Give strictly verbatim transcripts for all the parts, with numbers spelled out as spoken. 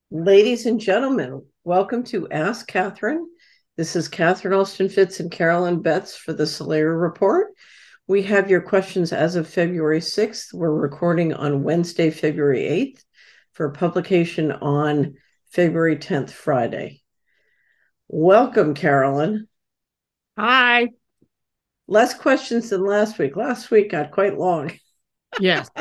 Ladies and gentlemen, welcome to Ask Catherine. This is Catherine Alston Fitz and Carolyn Betts for the Solera Report. We have your questions as of February sixth. We're recording on Wednesday, February eighth, for publication on February tenth, Friday. Welcome, Carolyn. Hi. Less questions than last week. Last week got quite long. Yes.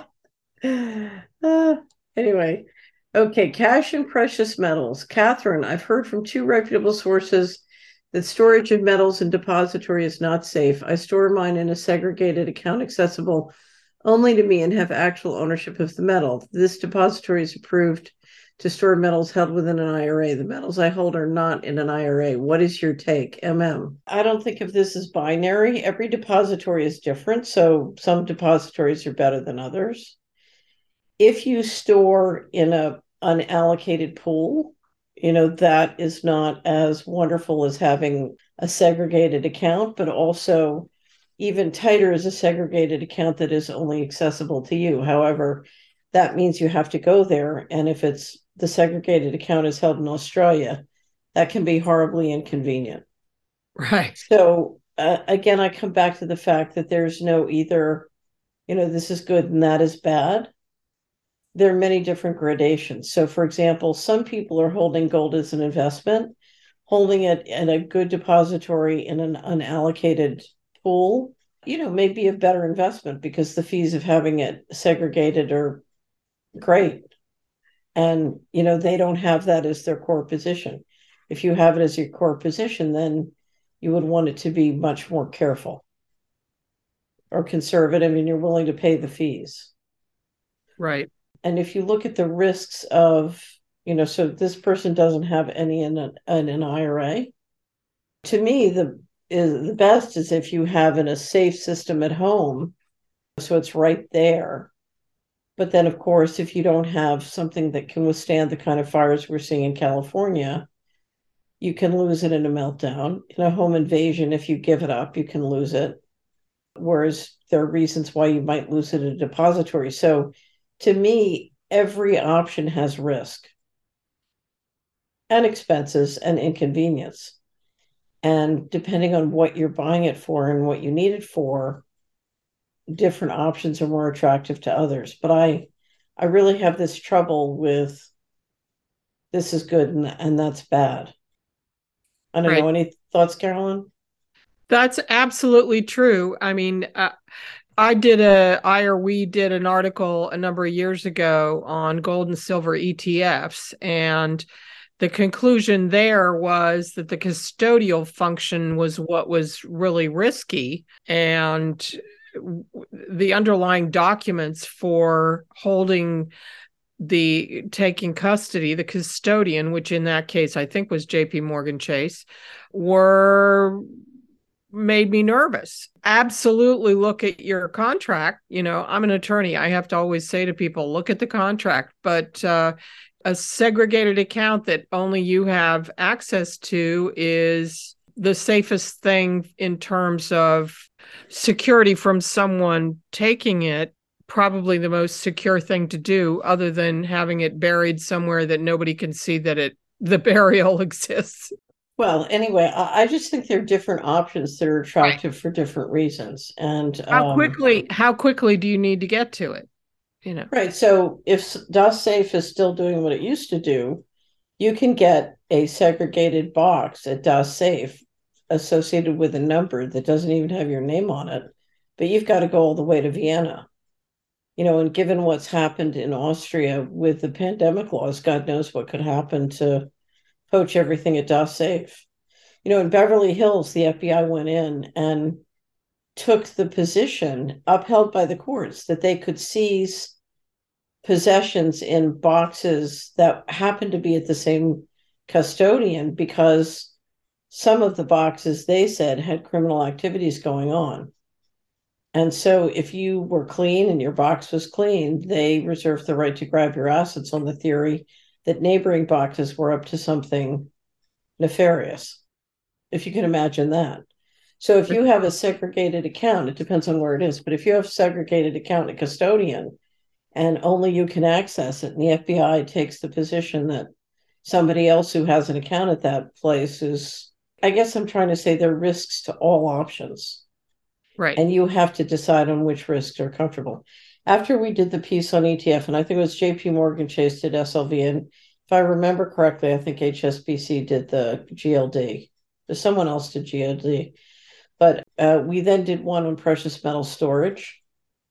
uh, anyway. Okay, cash and precious metals. Catherine, I've heard from two reputable sources that storage of metals in depository is not safe. I store mine in a segregated account accessible only to me and have actual ownership of the metal. This depository is approved to store metals held within an I R A. The metals I hold are not in an I R A. What is your take? M M. I don't think of this as binary. Every depository is different, so some depositories are better than others. If you store in a unallocated pool, you know, that is not as wonderful as having a segregated account, but also even tighter is a segregated account that is only accessible to you. However, that means you have to go there. And if it's the segregated account is held in Australia, that can be horribly inconvenient. Right. So uh, again, I come back to the fact that there's no either, you know, this is good and that is bad. There are many different gradations. So, for example, some people are holding gold as an investment, holding it in a good depository in an unallocated pool, you know, may be a better investment because the fees of having it segregated are great. And, you know, they don't have that as their core position. If you have it as your core position, then you would want it to be much more careful or conservative, and you're willing to pay the fees. Right. And if you look at the risks of, you know, so this person doesn't have any in an, in an I R A. To me, the is the best is if you have in a safe system at home, so it's right there. But then, of course, if you don't have something that can withstand the kind of fires we're seeing in California, you can lose it in a meltdown. In a home invasion, if you give it up, you can lose it. Whereas there are reasons why you might lose it in a depository. So to me, every option has risk and expenses and inconvenience. And depending on what you're buying it for and what you need it for, different options are more attractive to others. But I, I really have this trouble with this is good and, and that's bad. I don't Right. know. Any thoughts, Carolyn? That's absolutely true. I mean, uh, I did a, I or we did an article a number of years ago on gold and silver E T Fs. And the conclusion there was that the custodial function was what was really risky. And the underlying documents for holding the taking custody, the custodian, which in that case I think was J P Morgan Chase, were made me nervous. Absolutely look at your contract. You know, I'm an attorney. I have to always say to people, look at the contract, but uh, a segregated account that only you have access to is the safest thing in terms of security from someone taking it. Probably the most secure thing to do, other than having it buried somewhere that nobody can see that it the burial exists. Well, anyway, I, I just think there are different options that are Right. attractive for different reasons. And How um, quickly how quickly do you need to get to it? You know. right, so if DOS-Safe is still doing what it used to do, you can get a segregated box at DOS-Safe associated with a number that doesn't even have your name on it, but you've got to go all the way to Vienna. You know, and given what's happened in Austria with the pandemic laws, God knows what could happen to poach everything at DOS-Safe. You know, in Beverly Hills, the F B I went in and took the position upheld by the courts that they could seize possessions in boxes that happened to be at the same custodian because some of the boxes, they said, had criminal activities going on. And so if you were clean and your box was clean, they reserved the right to grab your assets on the theory that neighboring boxes were up to something nefarious, if you can imagine that. So if you have a segregated account, it depends on where it is, but if you have a segregated account, a custodian, and only you can access it, and the F B I takes the position that somebody else who has an account at that place is, I guess I'm trying to say there are risks to all options. Right. And you have to decide on which risks are comfortable. After we did the piece on E T F, and I think it was J P Morgan Chase did S L V, and if I remember correctly, I think H S B C did the G L D. There's someone else did G L D. But uh, we then did one on precious metal storage.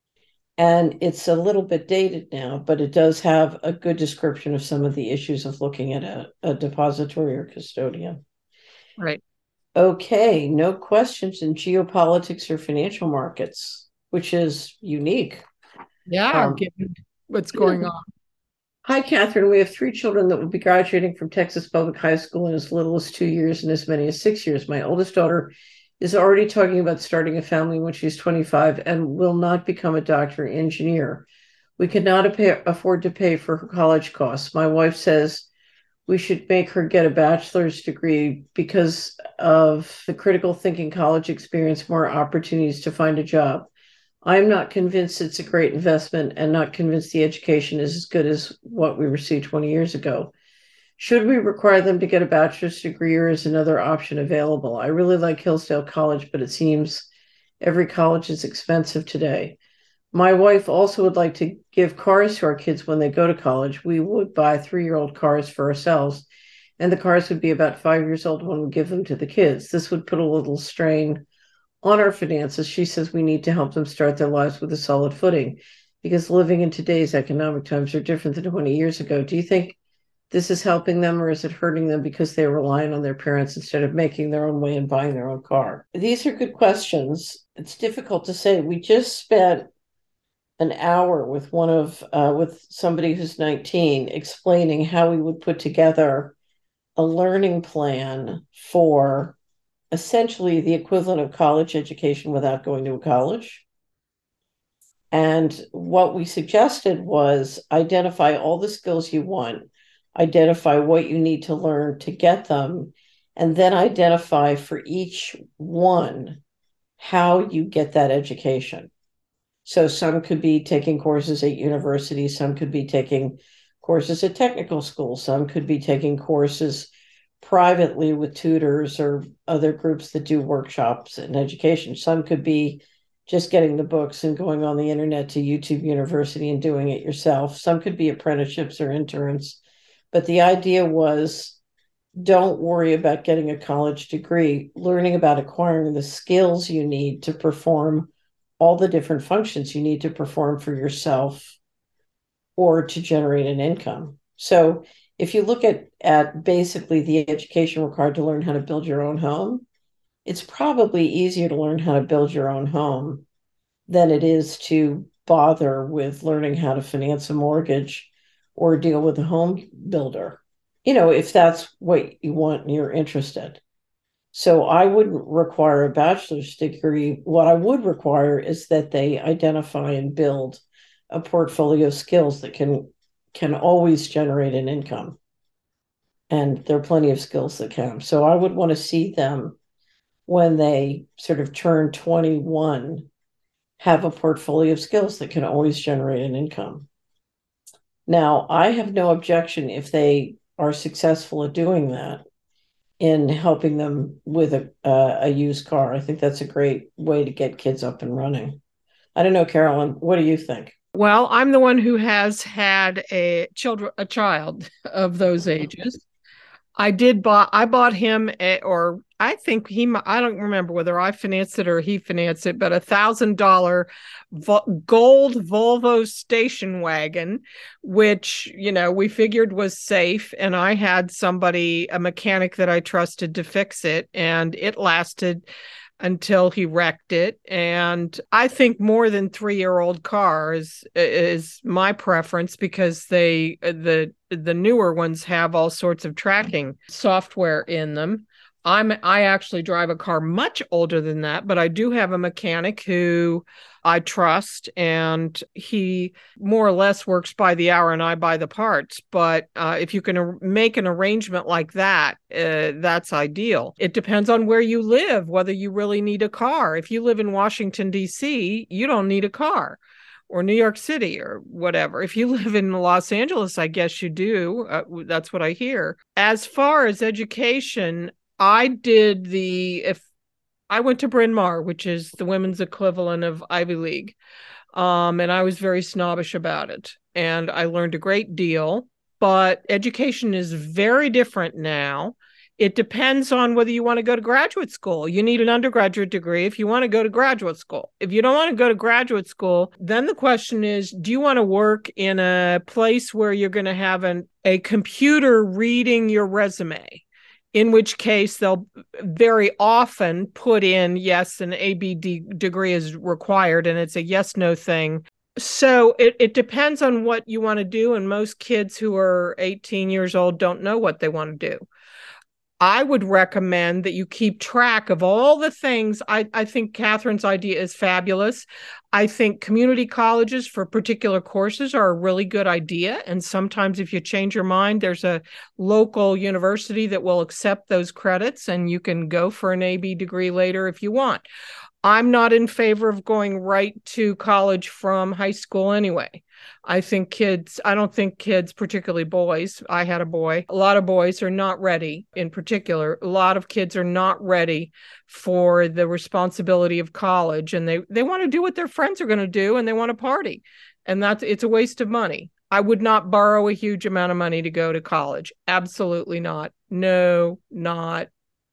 And it's a little bit dated now, but it does have a good description of some of the issues of looking at a, a depository or custodian. Right. Okay, no questions in geopolitics or financial markets, which is unique. Yeah, Um, given what's going on. Hi, Catherine. We have three children that will be graduating from Texas Public High School in as little as two years and as many as six years. My oldest daughter is already talking about starting a family when she's twenty-five and will not become a doctor or engineer. We cannot pay, afford to pay for her college costs. My wife says we should make her get a bachelor's degree because of the critical thinking college experience, more opportunities to find a job. I'm not convinced it's a great investment and not convinced the education is as good as what we received twenty years ago. Should we require them to get a bachelor's degree or is another option available? I really like Hillsdale College, but it seems every college is expensive today. My wife also would like to give cars to our kids when they go to college. We would buy three-year-old cars for ourselves, and the cars would be about five years old when we give them to the kids. This would put a little strain on our finances. She says we need to help them start their lives with a solid footing because living in today's economic times are different than twenty years ago. Do you think this is helping them or is it hurting them because they're relying on their parents instead of making their own way and buying their own car? These are good questions. It's difficult to say. We just spent an hour with one of uh, with somebody who's nineteen explaining how we would put together a learning plan for essentially the equivalent of college education without going to a college. And what we suggested was identify all the skills you want, identify what you need to learn to get them, and then identify for each one how you get that education. So some could be taking courses at universities, some could be taking courses at technical schools, some could be taking courses privately with tutors or other groups that do workshops in education. Some could be just getting the books and going on the internet to YouTube University and doing it yourself. Some could be apprenticeships or interns. But the idea was don't worry about getting a college degree, learning about acquiring the skills you need to perform all the different functions you need to perform for yourself or to generate an income. So if you look at, at basically the education required to learn how to build your own home, it's probably easier to learn how to build your own home than it is to bother with learning how to finance a mortgage or deal with a home builder, you know, if that's what you want and you're interested. So I wouldn't require a bachelor's degree. What I would require is that they identify and build a portfolio of skills that can can always generate an income. And there are plenty of skills that can. So I would want to see them when they sort of turn twenty-one, have a portfolio of skills that can always generate an income. Now, I have no objection if they are successful at doing that in helping them with a, uh, a used car. I think that's a great way to get kids up and running. I don't know, Carolyn, what do you think? Well, I'm the one who has had a children, a child of those ages. I did buy, I bought him a, or I think he, I don't remember whether I financed it or he financed it, but a thousand dollar gold Volvo station wagon, which, you know, we figured was safe. And I had somebody, a mechanic that I trusted to fix it, and it lasted until he wrecked it. And I think more than three-year-old cars is my preference because they the the newer ones have all sorts of tracking software in them. I'm I actually drive a car much older than that, but I do have a mechanic who I trust, and he more or less works by the hour and I buy the parts. But uh, if you can ar- make an arrangement like that, uh, that's ideal. It depends on where you live, whether you really need a car. If you live in Washington, D C, you don't need a car. or New York City or whatever. If you live in Los Angeles, I guess you do. Uh, that's what I hear. As far as education, I did the, if I went to Bryn Mawr, which is the women's equivalent of Ivy League. Um, and I was very snobbish about it. And I learned a great deal. But education is very different now. It depends on whether you want to go to graduate school. You need an undergraduate degree if you want to go to graduate school. If you don't want to go to graduate school, then the question is, do you want to work in a place where you're going to have an, a computer reading your resume? In which case they'll very often put in, yes, an A B D degree is required, and it's a yes-no thing. So it, it depends on what you want to do, and most kids who are eighteen years old don't know what they want to do. I would recommend that you keep track of all the things. I, I think Catherine's idea is fabulous. I think community colleges for particular courses are a really good idea. And sometimes if you change your mind, there's a local university that will accept those credits and you can go for an A B degree later if you want. I'm not in favor of going right to college from high school anyway. I think kids, I don't think kids, particularly boys, I had a boy, a lot of boys are not ready. In particular, a lot of kids are not ready for the responsibility of college, and they, they want to do what their friends are going to do, and they want to party. And that's, it's a waste of money. I would not borrow a huge amount of money to go to college. Absolutely not. No, not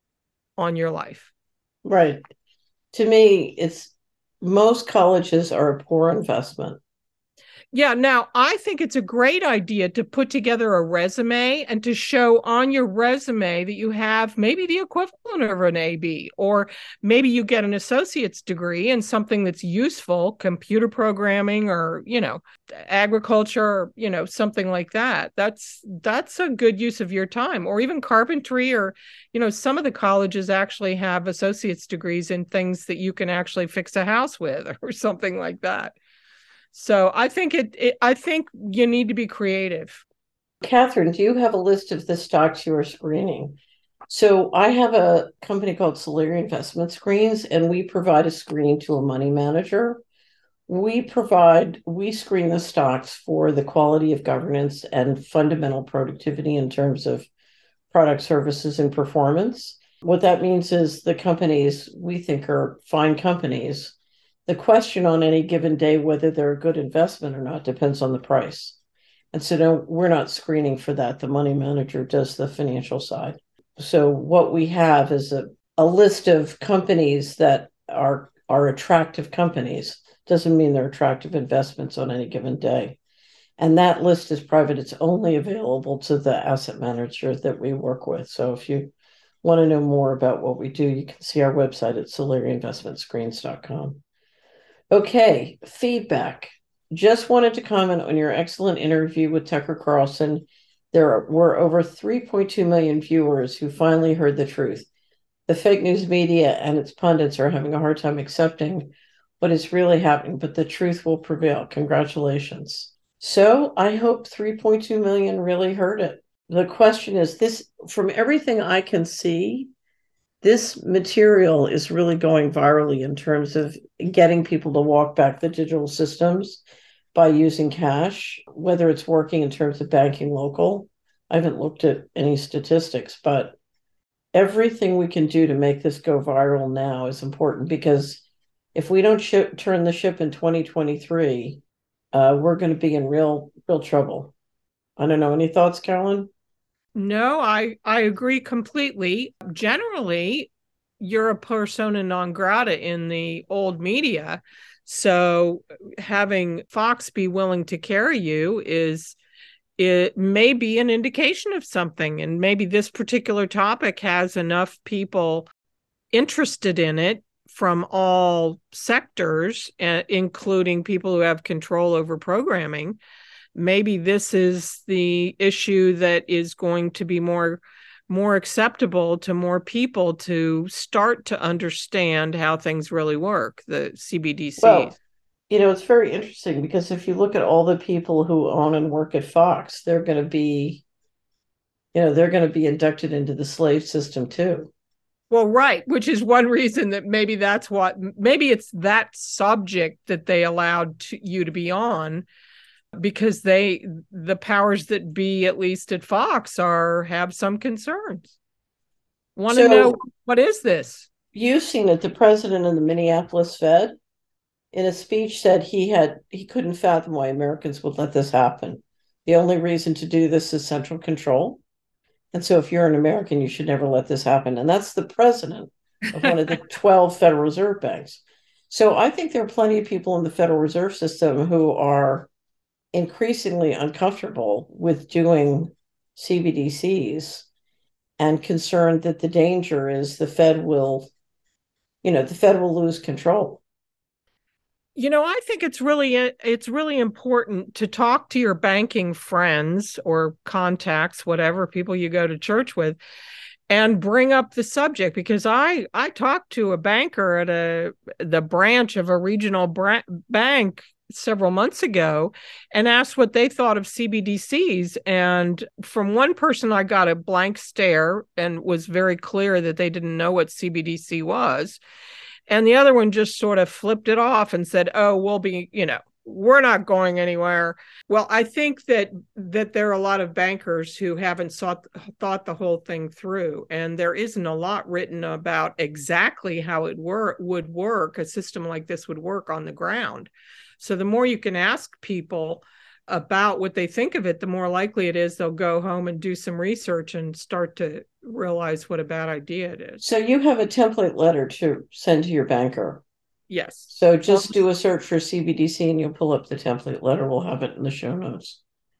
on your life. Right. To me, it's most colleges are a poor investment. Yeah, now I think it's a great idea to put together a resume and to show on your resume that you have maybe the equivalent of an A B, or maybe you get an associate's degree in something that's useful, computer programming or, you know, agriculture, or, you know, something like that. That's that's a good use of your time, or even carpentry, or, you know, some of the colleges actually have associate's degrees in things that you can actually fix a house with or something like that. So I think it, it. I think you need to be creative. Catherine, do you have a list of the stocks you are screening? So I have a company called Solari Investment Screens, and we provide a screen to a money manager. We provide, we screen the stocks for the quality of governance and fundamental productivity in terms of product, services, and performance. What that means is the companies we think are fine companies. The question on any given day, whether they're a good investment or not, depends on the price. And so no, we're not screening for that. The money manager does the financial side. So what we have is a, a list of companies that are, are attractive companies. Doesn't mean they're attractive investments on any given day. And that list is private. It's only available to the asset manager that we work with. So if you want to know more about what we do, you can see our website at solari investment screens dot com. Okay, feedback. Just wanted to comment on your excellent interview with Tucker Carlson. There were over three point two million viewers who finally heard the truth. The fake news media and its pundits are having a hard time accepting what is really happening, but the truth will prevail. Congratulations. So I hope three point two million really heard it. The question is this, from everything I can see, this material is really going virally in terms of getting people to walk back the digital systems by using cash, whether it's working in terms of banking local. I haven't looked at any statistics, but everything we can do to make this go viral now is important, because if we don't ship, turn the ship in twenty twenty-three, uh, we're going to be in real, real trouble. I don't know. Any thoughts, Carolyn? No, I, I agree completely. Generally, you're a persona non grata in the old media. So having Fox be willing to carry you is, it may be an indication of something. And maybe this particular topic has enough people interested in it from all sectors, uh, including people who have control over programming. Maybe this is the issue that is going to be more more acceptable to more people to start to understand how things really work, the C B D Cs. Well, you know, it's very interesting, because if you look at all the people who own and work at Fox, they're going to be, you know, they're going to be inducted into the slave system too. Well, right, which is one reason that maybe that's what, maybe it's that subject that they allowed to, you to be on, because they, the powers that be, at least at Fox, are have some concerns. Want to know, So what is this? you've seen it. The president of the Minneapolis Fed, in a speech, said he had he couldn't fathom why Americans would let this happen. The only reason to do this is central control. And so if you're an American, you should never let this happen. And that's the president of one of the twelve Federal Reserve banks. So I think there are plenty of people in the Federal Reserve System who are increasingly uncomfortable with doing C B D Cs and concerned that the danger is the Fed will, you know, the Fed will lose control. You know, I think it's really it's really important to talk to your banking friends or contacts, whatever people you go to church with, and bring up the subject, because I I talked to a banker at a the branch of a regional bra- bank several months ago and asked what they thought of C B D Cs, and from one person I got a blank stare and was very clear that they didn't know what C B D C was. And the other one just sort of flipped it off and said, "Oh, we'll be, you know, we're not going anywhere." Well, I think that that there are a lot of bankers who haven't sought, thought the whole thing through, and there isn't a lot written about exactly how it wor- would work, a system like this would work on the ground. So the more you can ask people about what they think of it, the more likely it is they'll go home and do some research and start to realize what a bad idea it is. So you have a template letter to send to your banker. Yes. So just do a search for C B D C and you'll pull up the template letter. We'll have it in the show notes.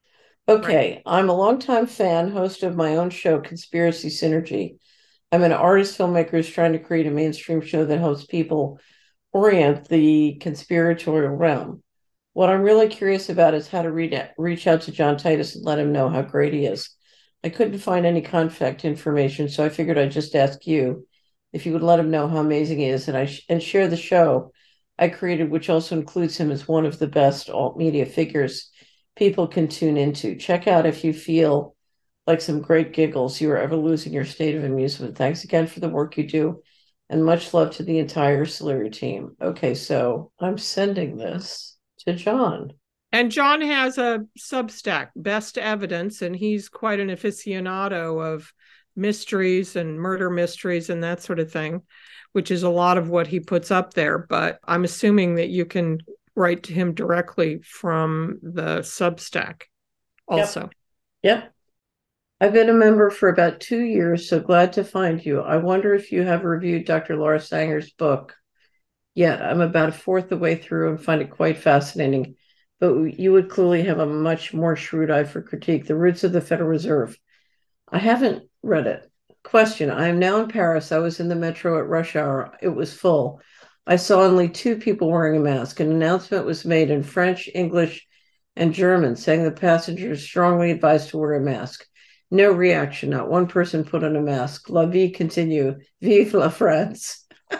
Okay, right. I'm a longtime fan, host of my own show, Conspiracy Synergy. I'm an artist filmmaker who's trying to create a mainstream show that helps people orient the conspiratorial realm. What I'm really curious about is how to read, reach out to John Titus and let him know how great he is. I couldn't find any contact information, so I figured I'd just ask you if you would let him know how amazing he is, and I sh- and share the show I created, which also includes him as one of the best alt media figures people can tune into. Check out if you feel like some great giggles you are ever losing your state of amusement. Thanks again for the work you do, and much love to the entire Celeria team. Okay, so I'm sending this to John. And John has a Substack, Best Evidence, and he's quite an aficionado of mysteries and murder mysteries and that sort of thing, which is a lot of what he puts up there. But I'm assuming that you can write to him directly from the Substack also. Yep. Yep. I've been a member for about two years, so glad to find you. I wonder if you have reviewed Doctor Laura Sanger's book yet. I'm about a fourth of the way through and find it quite fascinating, but you would clearly have a much more shrewd eye for critique. The Roots of the Federal Reserve. I haven't read it. Question. I am now in Paris. I was in the metro at rush hour. It was full. I saw only two people wearing a mask. An announcement was made in French, English, and German saying the passengers strongly advised to wear a mask. No reaction. Not one person put on a mask. La vie continue. Vive la France.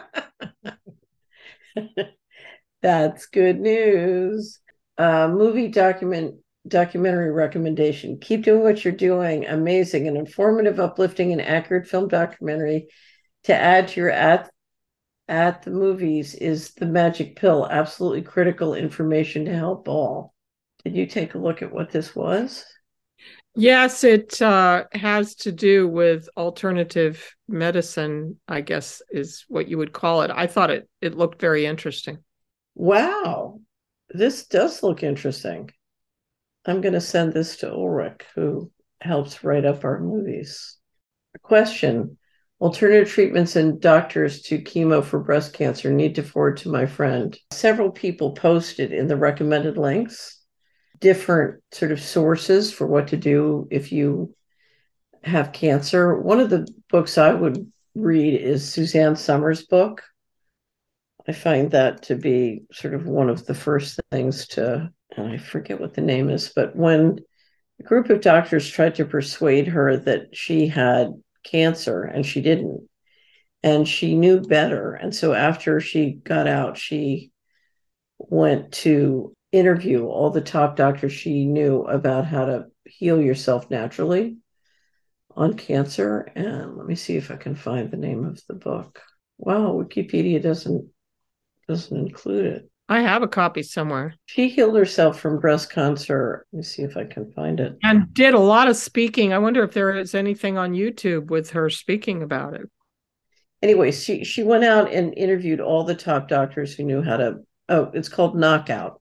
That's good news. Uh, movie document documentary recommendation. Keep doing what you're doing. Amazing and informative, uplifting, and accurate film documentary to add to your at at the movies is The Magic Pill. Absolutely critical information to help all. Did you take a look at what this was? Yes, it uh, has to do with alternative medicine, I guess is what you would call it. I thought it it looked very interesting. Wow, this does look interesting. I'm going to send this to Ulrich, who helps write up our movies. Question. Alternative treatments and doctors to chemo for breast cancer. Need to forward to my friend. Several people posted in the recommended links different sort of sources for what to do if you have cancer. One of the books I would read is Suzanne Summers' book. I find that to be sort of one of the first things to, and I forget what the name is, but when a group of doctors tried to persuade her that she had cancer and she didn't, and she knew better. And so after she got out, she went to interview all the top doctors she knew about how to heal yourself naturally. on cancer. And let me see if I can find the name of the book. Wow, Wikipedia doesn't doesn't include it. I have a copy somewhere. She healed herself from breast cancer. Let me see if I can find it. And did a lot of speaking. I wonder if there is anything on YouTube with her speaking about it. Anyway, she she went out and interviewed all the top doctors who knew how to. Oh, it's called Knockout.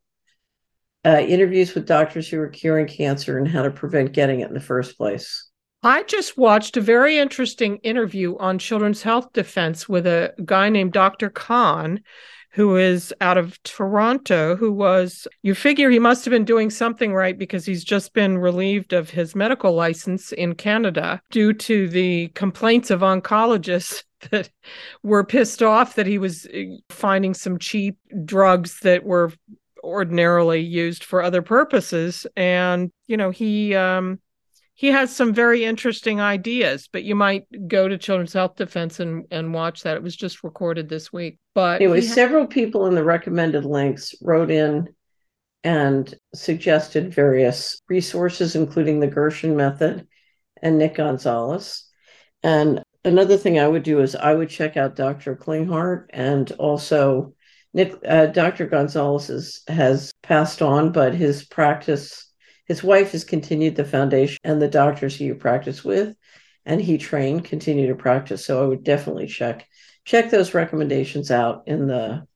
Uh, interviews with doctors who were curing cancer and how to prevent getting it in the first place. I just watched a very interesting interview on Children's Health Defense with a guy named Doctor Khan, who is out of Toronto, who was, you figure he must have been doing something right because he's just been relieved of his medical license in Canada due to the complaints of oncologists that were pissed off that he was finding some cheap drugs that were ordinarily used for other purposes. And, you know, he um, he has some very interesting ideas, but you might go to Children's Health Defense and, and watch that. It was just recorded this week. But anyway, ha- several people in the recommended links wrote in and suggested various resources, including the Gershon method and Nick Gonzalez. And another thing I would do is I would check out Doctor Klinghardt, and also Nick, uh, Doctor Gonzalez is, has passed on, but his practice, his wife has continued the foundation, and the doctors who you practice with and he trained continue to practice. So I would definitely check check those recommendations out in the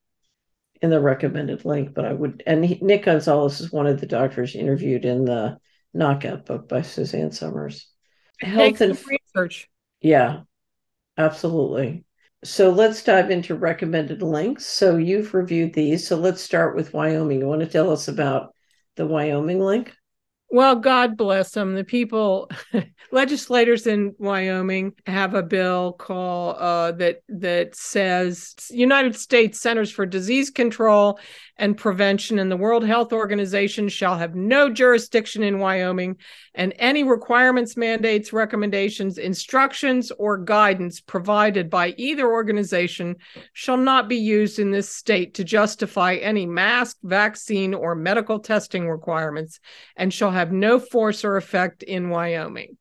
in the recommended link. But I would, and he, Nick Gonzalez is one of the doctors interviewed in the Knockout book by Suzanne Summers. Health and research. Yeah, absolutely. So let's dive into recommended links. So you've reviewed these. So let's start with Wyoming. You want to tell us about the Wyoming link? Well, God bless them. The people, legislators in Wyoming have a bill call uh, that that says United States Centers for Disease Control and Prevention and the World Health Organization shall have no jurisdiction in Wyoming, and any requirements, mandates, recommendations, instructions, or guidance provided by either organization shall not be used in this state to justify any mask, vaccine, or medical testing requirements, and shall have no force or effect in Wyoming.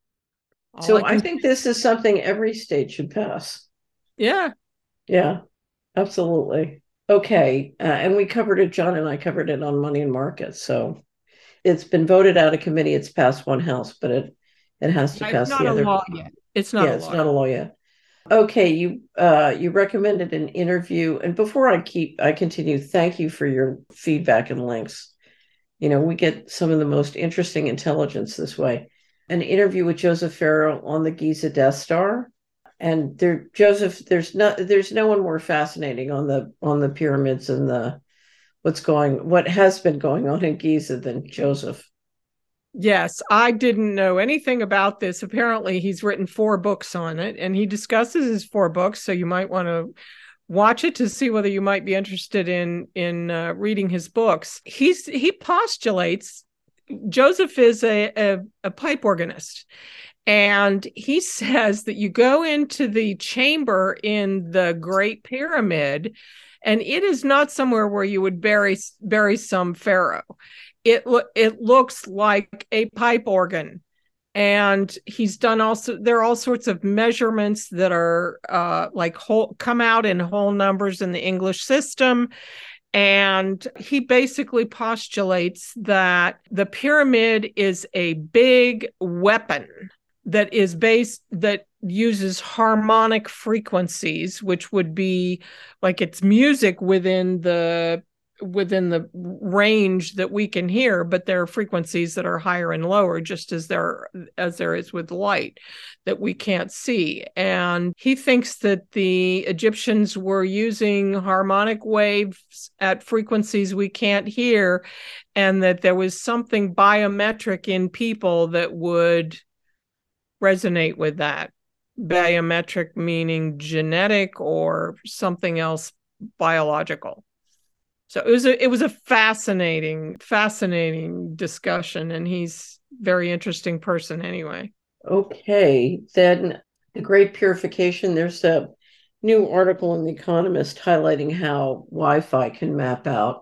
All so I, can... I think this is something every state should pass. Yeah. Yeah, absolutely. Okay. Uh, and we covered it, John and I covered it on Money and Markets. So it's been voted out of committee. It's passed one house, but it, it has to yeah, pass it's the not other. A law yet. It's not yeah, a it's law. not a law yet. Okay, you uh, you recommended an interview. And before I keep, I continue, thank you for your feedback and links. You know, we get some of the most interesting intelligence this way. An interview with Joseph Farrell on the Giza Death Star. And there, Joseph, there's no, there's no one more fascinating on the on the pyramids and the what's going, what has been going on in Giza than Joseph. Yes, I didn't know anything about this. Apparently, he's written four books on it, and he discusses his four books. So you might want to watch it to see whether you might be interested in in uh, reading his books. He's he postulates Joseph is a, a, a pipe organist. And he says that you go into the chamber in the Great Pyramid, and it is not somewhere where you would bury bury some pharaoh. It lo- it looks like a pipe organ, and he's done also. There are all sorts of measurements that are uh, like whole come out in whole numbers in the English system. And he basically postulates that the pyramid is a big weapon that is based, that uses harmonic frequencies, which would be like it's music within the within the range that we can hear, but there are frequencies that are higher and lower, just as there as there is with light that we can't see. And he thinks that the Egyptians were using harmonic waves at frequencies we can't hear, and that there was something biometric in people that would resonate with that. Biometric meaning genetic or something else biological. So it was a it was a fascinating, fascinating discussion, and he's a very interesting person anyway. Okay, then the Great Purification. There's a new article in The Economist highlighting how Wi-Fi can map out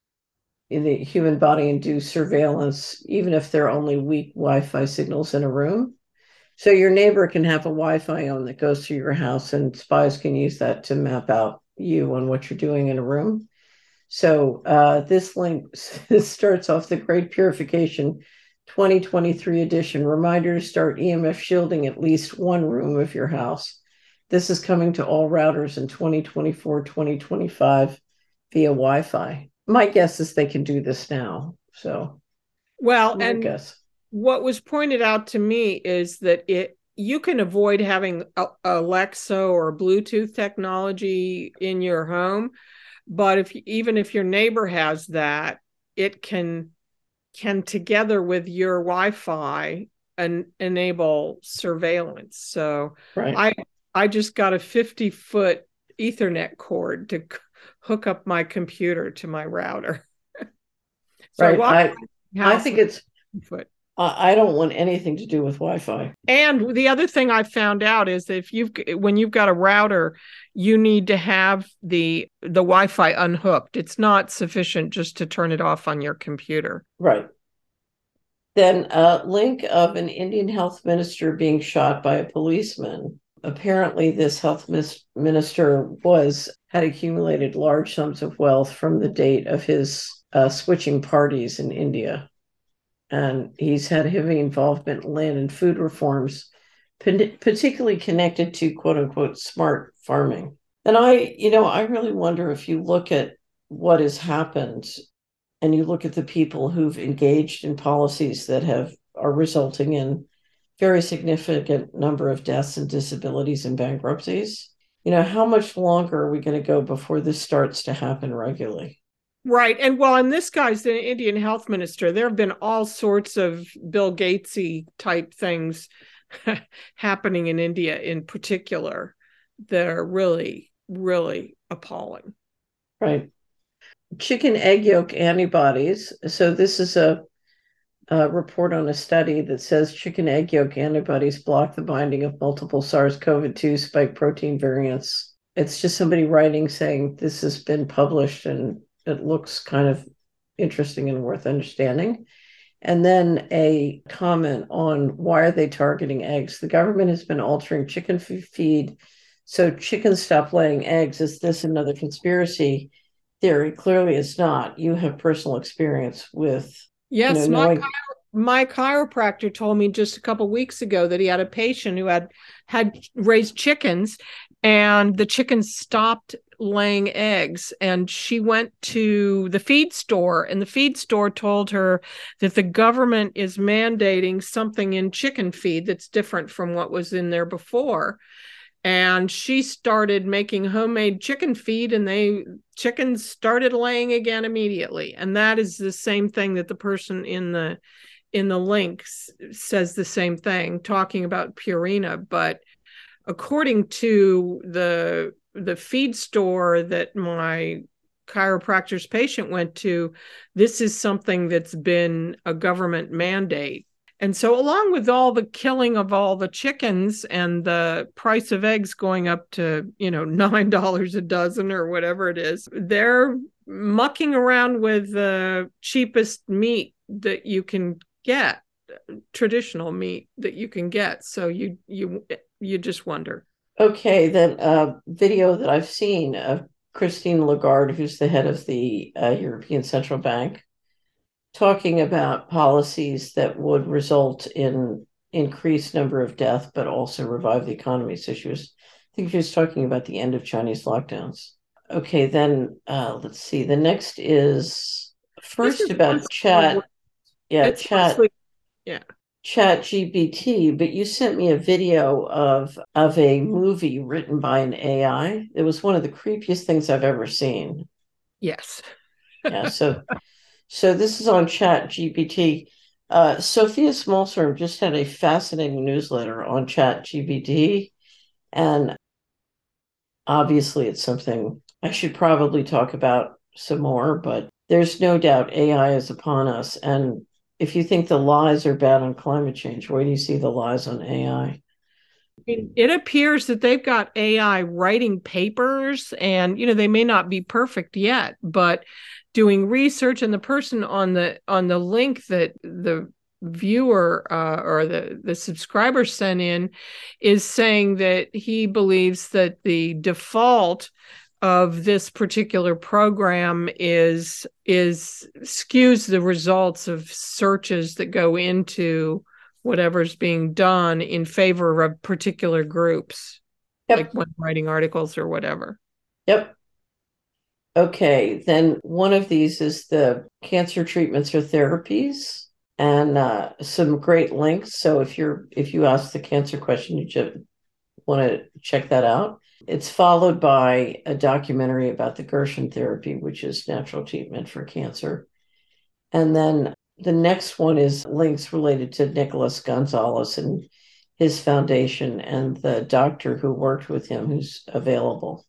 in the human body and do surveillance, even if there are only weak Wi-Fi signals in a room. So your neighbor can have a Wi-Fi on that goes to your house, and spies can use that to map out you and what you're doing in a room. So uh, this link starts off the Great Purification twenty twenty-three edition. Reminder to start E M F shielding at least one room of your house. This is coming to all routers in twenty twenty-four, twenty twenty-five via Wi-Fi. My guess is they can do this now. So, well, my and guess. What was pointed out to me is that it you can avoid having a, Alexa or Bluetooth technology in your home, but if even if your neighbor has that, it can can together with your Wi-Fi and enable surveillance. So right. I I just got a fifty foot Ethernet cord to hook up my computer to my router. So right. I I, I think it's foot. I don't want anything to do with Wi-Fi. And the other thing I found out is that if you've when you've got a router, you need to have the the Wi-Fi unhooked. It's not sufficient just to turn it off on your computer. Right. Then a link of an Indian health minister being shot by a policeman. Apparently, this health minister was had accumulated large sums of wealth from the date of his uh, switching parties in India. And he's had heavy involvement in land and food reforms, particularly connected to quote unquote smart farming. And I, you know, I really wonder if you look at what has happened and you look at the people who've engaged in policies that have are resulting in very significant number of deaths and disabilities and bankruptcies, you know, how much longer are we going to go before this starts to happen regularly? Right. And well, and this guy's the Indian health minister. There have been all sorts of Bill Gatesy type things happening in India in particular that are really, really appalling. Right. Chicken egg yolk antibodies. So this is a, a report on a study that says chicken egg yolk antibodies block the binding of multiple SARS-C o V two spike protein variants. It's just somebody writing saying this has been published and it looks kind of interesting and worth understanding. And then a comment on why are they targeting eggs? The government has been altering chicken feed so chickens stop laying eggs. Is this another conspiracy theory? Clearly it's not. You have personal experience with yes, you know, my, knowing... chiro- my chiropractor told me just a couple of weeks ago that he had a patient who had had raised chickens and the chickens stopped laying eggs, and she went to the feed store and the feed store told her that the government is mandating something in chicken feed that's different from what was in there before. And she started making homemade chicken feed and they chickens started laying again immediately. And that is the same thing that the person in the in the links says the same thing, talking about Purina. But according to the the feed store that my chiropractor's patient went to, this is something that's been a government mandate. And so along with all the killing of all the chickens and the price of eggs going up to, you know, nine dollars a dozen or whatever it is, they're mucking around with the cheapest meat that you can get, traditional meat that you can get. So you you you just wonder. Okay, then a uh, video that I've seen of Christine Lagarde, who's the head of the uh, European Central Bank, talking about policies that would result in increased number of deaths, but also revive the economy. So she was, I think she was talking about the end of Chinese lockdowns. Okay, then uh, let's see. The next is first is about chat. Yeah, it's chat. Mostly, yeah. Chat G P T, but you sent me a video of of a movie written by an A I. It was one of the creepiest things I've ever seen. Yes. Yeah, so so this is on Chat G P T. Uh, Sophia Smallstorm just had a fascinating newsletter on Chat G P T, and obviously it's something I should probably talk about some more, but there's no doubt A I is upon us. And if you think the lies are bad on climate change, where do you see the lies on A I? It appears that they've got A I writing papers and, you know, they may not be perfect yet, but doing research. And the person on the on the link that the viewer uh, or the, the subscriber sent in is saying that he believes that the default of this particular program is is skews the results of searches that go into whatever's being done in favor of particular groups, Yep. like when writing articles or whatever. Yep. Okay, then one of these is the cancer treatments or therapies, and uh, some great links. So if you're if you ask the cancer question, you just want to check that out. It's followed by a documentary about the Gershon therapy, which is natural treatment for cancer. And then the next one is links related to Nicholas Gonzalez and his foundation and the doctor who worked with him who's available.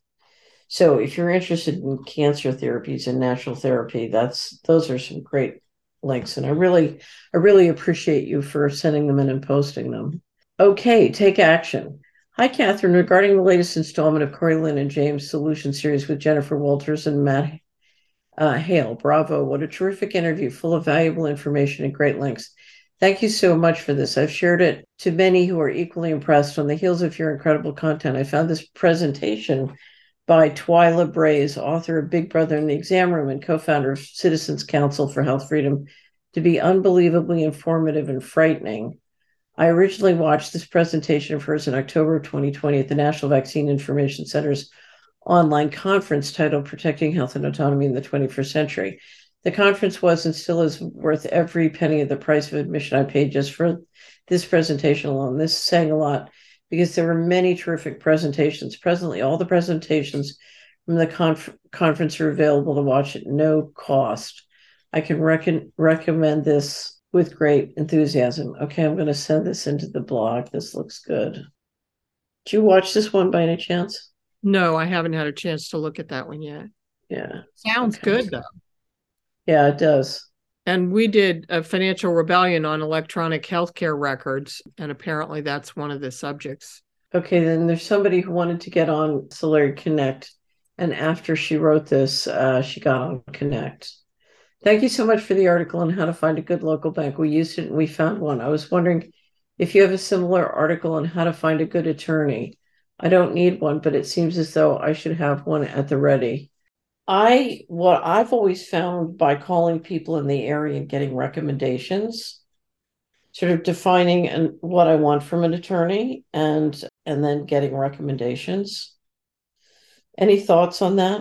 So if you're interested in cancer therapies and natural therapy, that's those are some great links. And I really, I really appreciate you for sending them in and posting them. Okay, take action. Hi, Catherine. Regarding the latest installment of Corey Lynn and James Solution Series with Jennifer Walters and Matt uh, Hale, bravo. What a terrific interview, full of valuable information and great links. Thank you so much for this. I've shared it to many who are equally impressed. On the heels of your incredible content, I found this presentation by Twyla Braze, author of Big Brother in the Exam Room and co-founder of Citizens Council for Health Freedom, to be unbelievably informative and frightening. I originally watched this presentation of hers in October of twenty twenty at the National Vaccine Information Center's online conference titled Protecting Health and Autonomy in the twenty-first Century. The conference was and still is worth every penny of the price of admission I paid just for this presentation alone. This sang a lot because there were many terrific presentations. Presently, all the presentations from the conf- conference are available to watch at no cost. I can rec- recommend this with great enthusiasm. Okay, I'm going to send this into the blog. This looks good. Did you watch this one by any chance? No, I haven't had a chance to look at that one yet. Yeah. Sounds okay. Good, though. Yeah, it does. And we did a Financial Rebellion on electronic healthcare records, and apparently that's one of the subjects. Okay, then there's somebody who wanted to get on Solari Connect, and after she wrote this, uh, she got on Connect. Thank you so much for the article on how to find a good local bank. We used it and we found one. I was wondering if you have a similar article on how to find a good attorney. I don't need one, but it seems as though I should have one at the ready. I what I've always found by calling people in the area and getting recommendations, sort of defining and what I want from an attorney and and then getting recommendations. Any thoughts on that?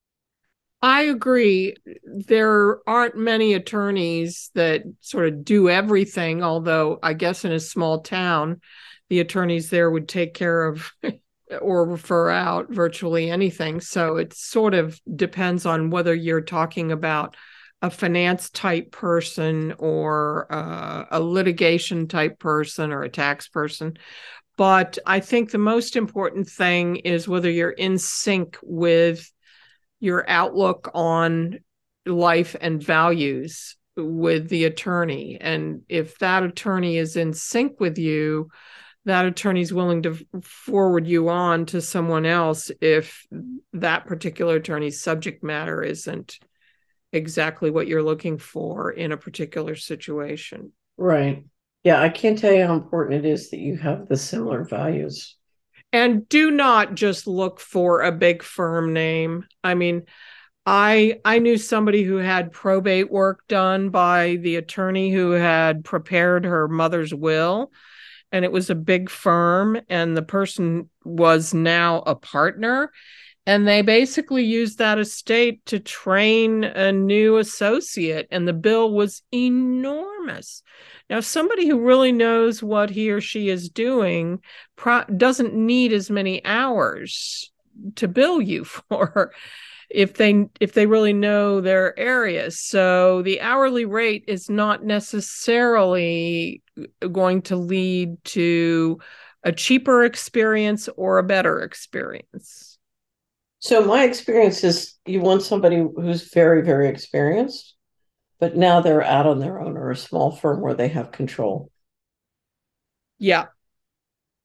I agree. There aren't many attorneys that sort of do everything, although I guess in a small town, the attorneys there would take care of or refer out virtually anything. So it sort of depends on whether you're talking about a finance type person or uh, a litigation type person or a tax person. But I think the most important thing is whether you're in sync with your outlook on life and values with the attorney. And if that attorney is in sync with you, that attorney is willing to forward you on to someone else if that particular attorney's subject matter isn't exactly what you're looking for in a particular situation. Right. Yeah, I can't tell you how important it is that you have the similar values. And do not just look for a big firm name. I mean, I I knew somebody who had probate work done by the attorney who had prepared her mother's will, and it was a big firm, and the person was now a partner, and they basically used that estate to train a new associate, and the bill was enormous. Now, somebody who really knows what he or she is doing pro- doesn't need as many hours to bill you for if they if they really know their areas. So the hourly rate is not necessarily going to lead to a cheaper experience or a better experience. So my experience is you want somebody who's very, very experienced, but now they're out on their own or a small firm where they have control. Yeah.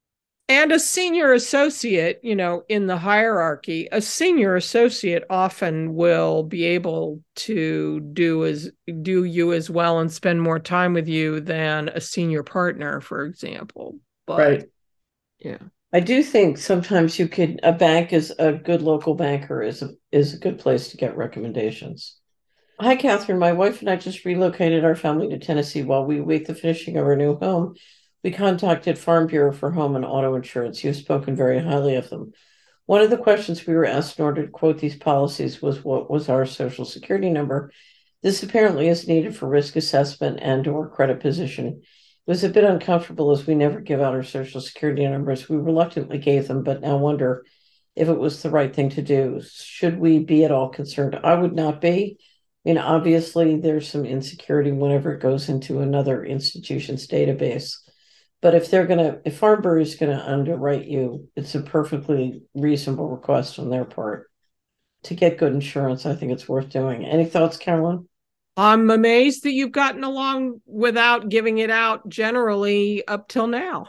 And a senior associate, you know, in the hierarchy, a senior associate often will be able to do as do you as well and spend more time with you than a senior partner, for example. But Right. yeah. I do think sometimes you could, a bank is a good local banker is a, is a good place to get recommendations. Hi, Catherine. My wife and I just relocated our family to Tennessee. While we await the finishing of our new home, we contacted Farm Bureau for home and auto insurance. You've spoken very highly of them. One of the questions we were asked in order to quote these policies was what was our social security number. This apparently is needed for risk assessment and or credit position. It was a bit uncomfortable as we never give out our social security numbers. We reluctantly gave them, but now wonder if it was the right thing to do. Should we be at all concerned? I would not be. I mean, obviously, there's some insecurity whenever it goes into another institution's database. But if they're going to, if Farm Bureau is going to underwrite you, it's a perfectly reasonable request on their part. To get good insurance, I think it's worth doing. Any thoughts, Carolyn? I'm amazed that you've gotten along without giving it out generally up till now.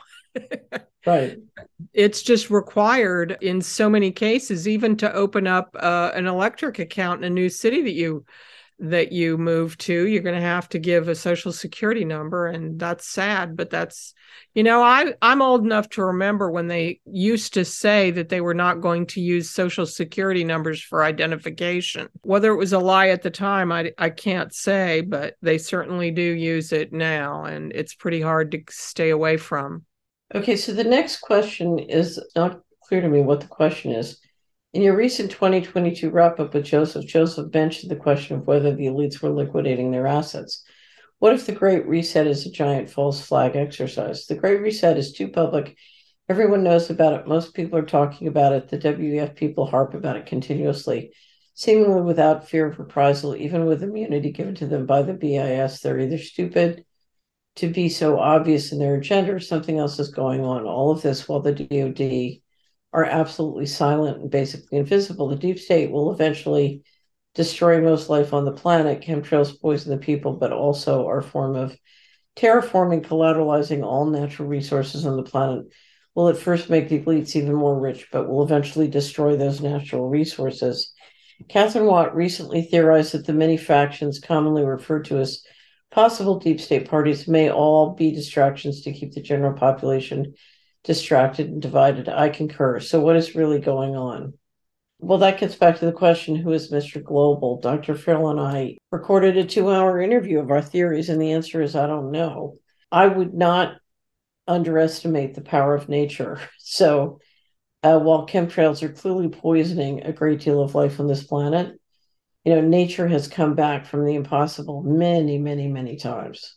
Right. It's just required in so many cases, even to open up uh, an electric account in a new city that you that you move to, you're going to have to give a social security number, and that's sad, but that's, you know, I I'm old enough to remember when they used to say that they were not going to use social security numbers for identification. Whether it was a lie at the time, I I can't say, but they certainly do use it now, and it's pretty hard to stay away from. Okay, so the next question is not clear to me what the question is. In your recent twenty twenty-two wrap up with Joseph, Joseph mentioned the question of whether the elites were liquidating their assets. What if the Great Reset is a giant false flag exercise? The Great Reset is too public. Everyone knows about it. Most people are talking about it. The W E F people harp about it continuously, seemingly without fear of reprisal, even with immunity given to them by the B I S. They're either stupid to be so obvious in their agenda or something else is going on. All of this while the D O D are absolutely silent and basically invisible. The deep state will eventually destroy most life on the planet. Chemtrails poison the people, but also are a form of terraforming, collateralizing all natural resources on the planet. Will at first make the elites even more rich, but will eventually destroy those natural resources. Catherine Watt recently theorized that the many factions commonly referred to as possible deep state parties may all be distractions to keep the general population distracted and divided. I concur. So what is really going on? Well, that gets back to the question, who is Mister Global? Doctor Phil and I recorded a two-hour interview of our theories, and the answer is I don't know. I would not underestimate the power of nature. So uh, while chemtrails are clearly poisoning a great deal of life on this planet, you know, nature has come back from the impossible many, many, many times.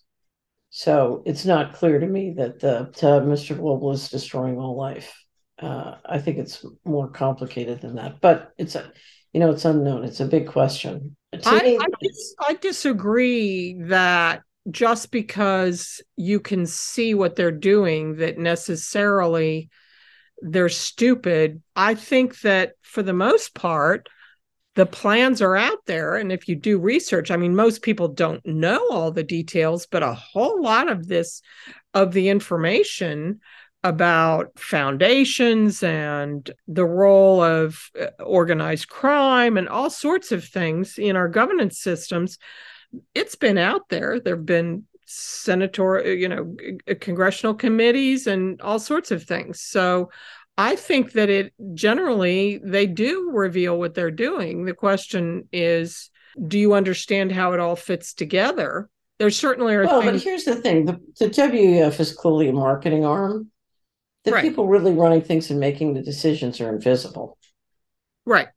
So it's not clear to me that the uh, Mister Global is destroying all life. Uh, I think it's more complicated than that, but it's a, you know, it's unknown. It's a big question. To I me, I, dis- I disagree that just because you can see what they're doing, that necessarily they're stupid. I think that for the most part, the plans are out there. And if you do research, I mean, most people don't know all the details, but a whole lot of this, of the information about foundations and the role of organized crime and all sorts of things in our governance systems, it's been out there. There have been senator, you know, congressional committees and all sorts of things. So I think that it generally they do reveal what they're doing. The question is, do you understand how it all fits together? There certainly are well, but things. here's the thing: the, the W E F is clearly a marketing arm. The Right, people really running things and making the decisions are invisible. right.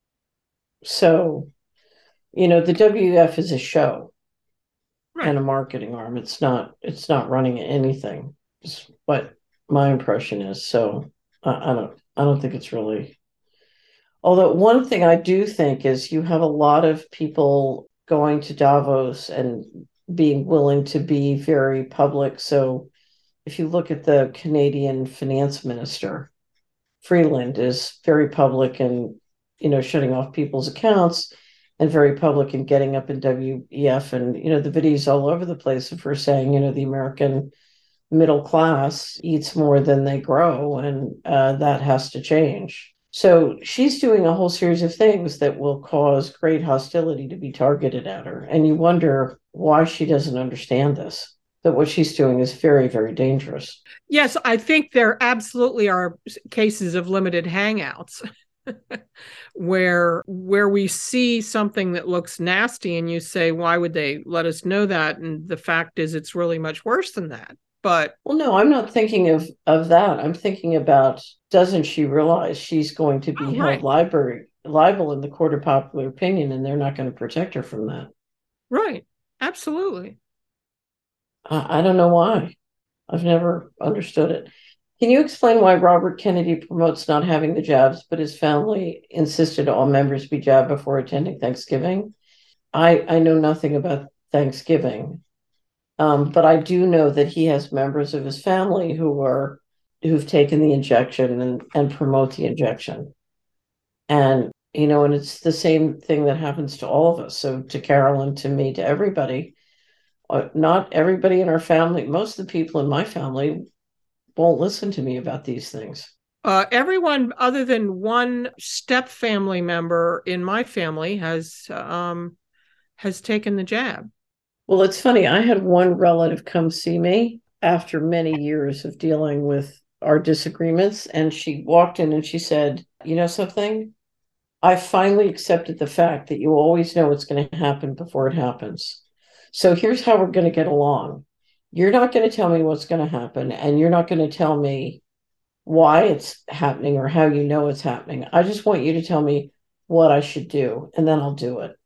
So, you know, the W E F is a show Right. and a marketing arm. It's not. It's not running anything. Is what my impression is. So, I, I don't. I don't think it's really. Although one thing I do think is you have a lot of people going to Davos and being willing to be very public. So if you look at the Canadian finance minister, Freeland is very public and, you know, shutting off people's accounts and very public and getting up in W E F. And, you know, the videos all over the place of her saying, you know, the American middle class eats more than they grow, and uh, that has to change. So she's doing a whole series of things that will cause great hostility to be targeted at her. And you wonder why she doesn't understand this, that what she's doing is very, very dangerous. Yes, I think there absolutely are cases of limited hangouts where where we see something that looks nasty and you say, why would they let us know that? And the fact is it's really much worse than that. But well, no, I'm not thinking of of that. I'm thinking about, doesn't she realize she's going to be oh, held right. liable liable in the court of popular opinion, and they're not going to protect her from that. Right. Absolutely. I, I don't know why. I've never understood it. Can you explain why Robert Kennedy promotes not having the jabs, but his family insisted all members be jabbed before attending Thanksgiving? I, I know nothing about Thanksgiving, um, but I do know that he has members of his family who are who've taken the injection and, and promote the injection. And you know, and it's the same thing that happens to all of us. So to Carolyn, to me, to everybody, uh, not everybody in our family, most of the people in my family won't listen to me about these things. Uh, everyone other than one step family member in my family has um, has taken the jab. Well, it's funny. I had one relative come see me after many years of dealing with our disagreements, and she walked in and she said, "You know something? I finally accepted the fact that you always know what's going to happen before it happens. So here's how we're going to get along. You're not going to tell me what's going to happen, and you're not going to tell me why it's happening or how you know it's happening. I just want you to tell me what I should do, and then I'll do it."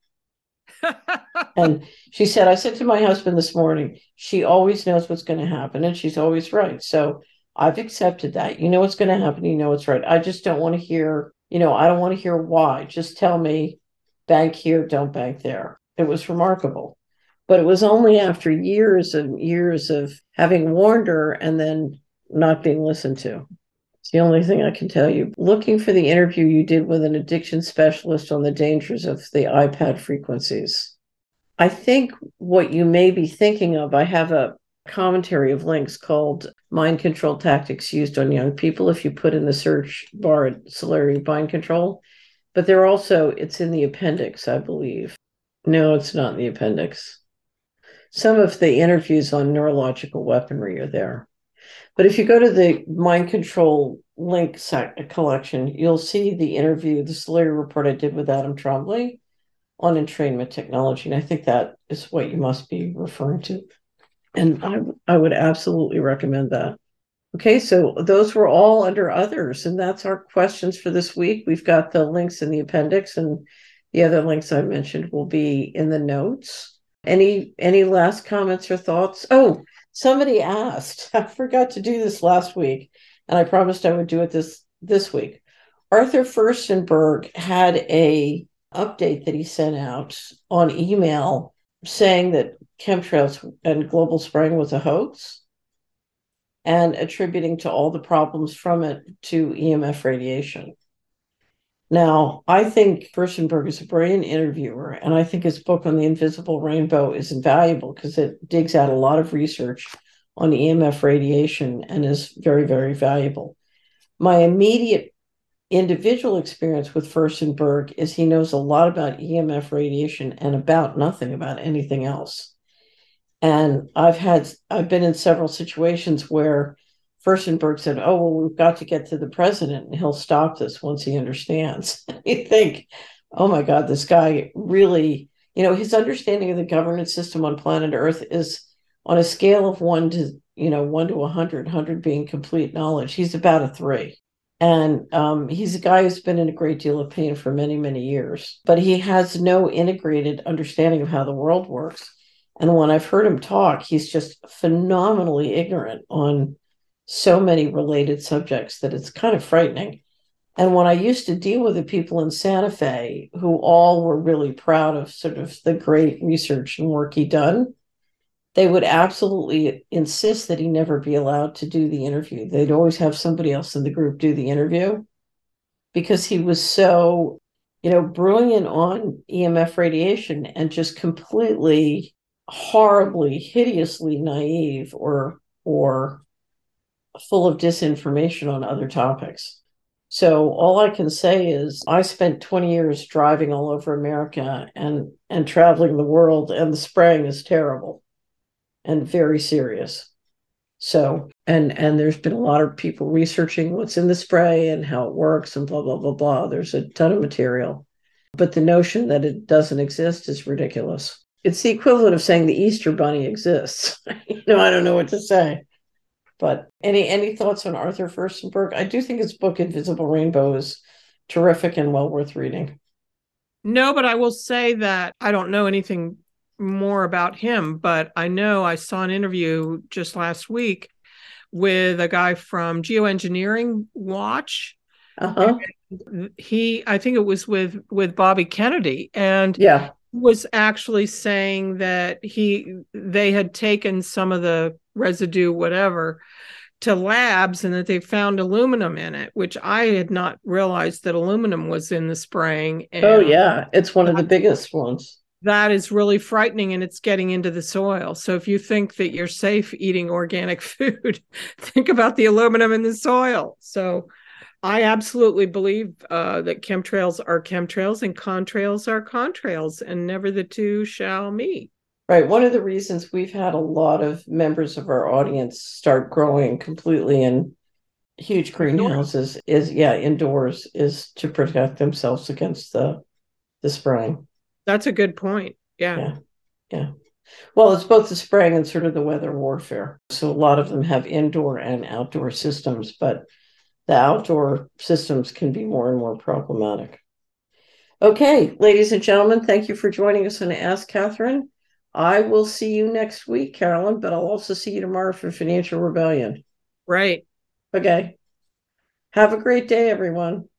And she said, I said to my husband this morning, she always knows what's going to happen, and she's always right. So I've accepted that. You know what's going to happen. You know what's right. I just don't want to hear, you know, I don't want to hear why. Just tell me, bank here, don't bank there. It was remarkable. But it was only after years and years of having warned her and then not being listened to. It's the only thing I can tell you. Looking for the interview you did with an addiction specialist on the dangers of the iPad frequencies. I think what you may be thinking of, I have a commentary of links called Mind Control Tactics Used on Young People. If you put in the search bar at Celerity Mind Control, but they're also, it's in the appendix, I believe. No, it's not in the appendix. Some of the interviews on neurological weaponry are there. But if you go to the Mind Control link collection, you'll see the interview, the Celerity report I did with Adam Trombley on entrainment technology. And I think that is what you must be referring to. And I, I would absolutely recommend that. Okay, so those were all under others, and that's our questions for this week. We've got the links in the appendix, and the other links I mentioned will be in the notes. Any any last comments or thoughts? Oh, somebody asked, I forgot to do this last week, and I promised I would do it this this week. Arthur Firstenberg had a update that he sent out on email saying that chemtrails and global spraying was a hoax and attributing to all the problems from it to E M F radiation. Now, I think Firstenberg is a brilliant interviewer, and I think his book on the invisible rainbow is invaluable because it digs out a lot of research on E M F radiation and is very, very valuable. My immediate individual experience with Firstenberg is he knows a lot about E M F radiation and about nothing about anything else. And I've had, I've been in several situations where Firstenberg said, oh, well, we've got to get to the president and he'll stop this once he understands. You think, oh my God, this guy really, you know, his understanding of the governance system on planet Earth is on a scale of one to, you know, one to a hundred, one hundred being complete knowledge. He's about a three. And um, he's a guy who's been in a great deal of pain for many, many years, but he has no integrated understanding of how the world works. And when I've heard him talk, he's just phenomenally ignorant on so many related subjects that it's kind of frightening. And when I used to deal with the people in Santa Fe, who all were really proud of sort of the great research and work he'd done, they would absolutely insist that he never be allowed to do the interview. They'd always have somebody else in the group do the interview because he was so, you know, brilliant on E M F radiation and just completely, horribly, hideously naive or or full of disinformation on other topics. So all I can say is I spent twenty years driving all over America and and traveling the world, and the spraying is terrible and very serious. So and and there's been a lot of people researching what's in the spray and how it works and blah blah blah blah. There's a ton of material. But the notion that it doesn't exist is ridiculous. It's the equivalent of saying the Easter Bunny exists. You know, I don't know what to say. But any any thoughts on Arthur Firstenberg? I do think his book Invisible Rainbow is terrific and well worth reading. No, but I will say that I don't know anything more about him, but I know I saw an interview just last week with a guy from Geoengineering Watch. Uh-huh. He, I think it was with with Bobby Kennedy, and yeah, was actually saying that he they had taken some of the residue, whatever, to labs, and that they found aluminum in it, which I had not realized that aluminum was in the spraying. And oh yeah, it's one of the biggest ones. That is really frightening, and it's getting into the soil. So if you think that you're safe eating organic food, think about the aluminum in the soil. So I absolutely believe uh, that chemtrails are chemtrails and contrails are contrails, and never the two shall meet. Right. One of the reasons we've had a lot of members of our audience start growing completely in huge greenhouses is, yeah, indoors, is to protect themselves against the the spraying. That's a good point. Yeah. Yeah. Yeah. Well, it's both the spraying and sort of the weather warfare. So a lot of them have indoor and outdoor systems, but the outdoor systems can be more and more problematic. Okay, ladies and gentlemen, thank you for joining us on Ask Catherine. I will see you next week, Carolyn, but I'll also see you tomorrow for Financial Rebellion. Right. Okay. Have a great day, everyone.